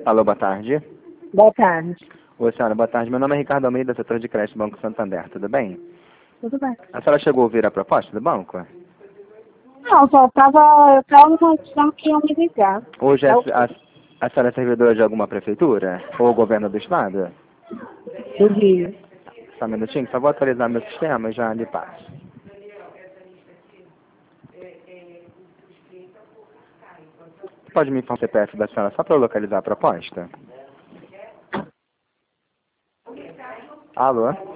Alô, boa tarde. Boa tarde. Oi, senhora, boa tarde. Meu nome é Ricardo Almeida, setor de crédito do Banco Santander. Tudo bem? Tudo bem. A senhora chegou a ouvir a proposta do banco? Não, só tava uma questão que iam me ligar. Hoje É a senhora é servidora de alguma prefeitura? Ou governo do estado? do Rio. Só um minutinho, só vou atualizar meu sistema e já lhe passo. Pode me informar o CPF da senhora só para eu localizar a proposta? Alô?